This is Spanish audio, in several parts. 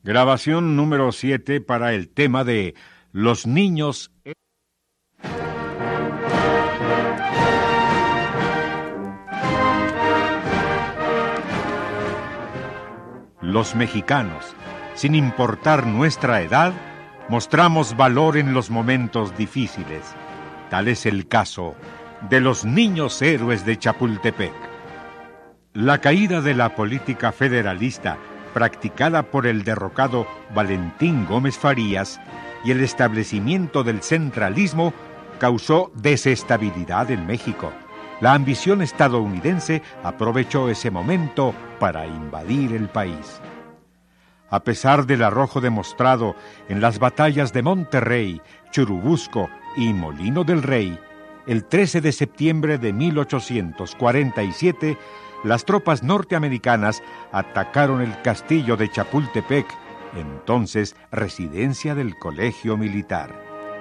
Grabación número 7 para el tema de los niños. Los mexicanos, sin importar nuestra edad, mostramos valor en los momentos difíciles. Tal es el caso de los niños héroes de Chapultepec. La caída de la política federalista practicada por el derrocado Valentín Gómez Farías y el establecimiento del centralismo causó desestabilidad en México. La ambición estadounidense aprovechó ese momento para invadir el país. A pesar del arrojo demostrado en las batallas de Monterrey, Churubusco y Molino del Rey, el 13 de septiembre de 1847, las tropas norteamericanas atacaron el castillo de Chapultepec, entonces residencia del Colegio Militar.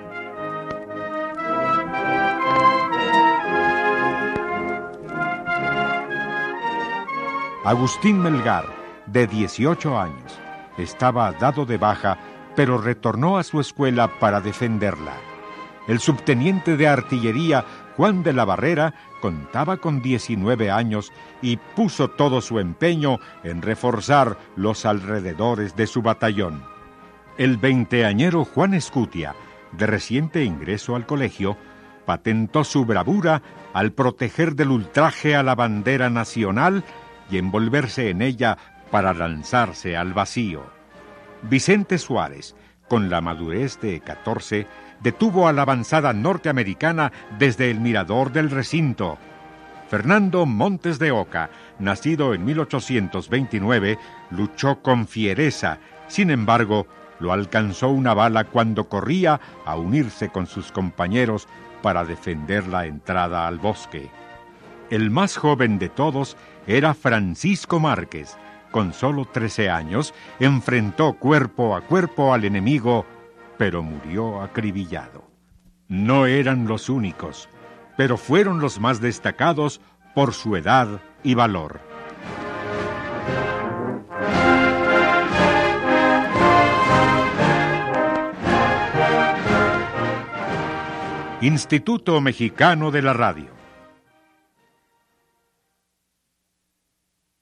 Agustín Melgar, de 18 años, estaba dado de baja, pero retornó a su escuela para defenderla. El subteniente de artillería Juan de la Barrera contaba con 19 años y puso todo su empeño en reforzar los alrededores de su batallón. El veinteañero Juan Escutia, de reciente ingreso al colegio, patentó su bravura al proteger del ultraje a la bandera nacional y envolverse en ella para lanzarse al vacío. Vicente Suárez, con la madurez de 14, detuvo a la avanzada norteamericana desde el mirador del recinto. Fernando Montes de Oca, nacido en 1829, luchó con fiereza. Sin embargo, lo alcanzó una bala cuando corría a unirse con sus compañeros para defender la entrada al bosque. El más joven de todos era Francisco Márquez. Con solo 13 años, enfrentó cuerpo a cuerpo al enemigo, pero murió acribillado. No eran los únicos, pero fueron los más destacados por su edad y valor. Instituto Mexicano de la Radio.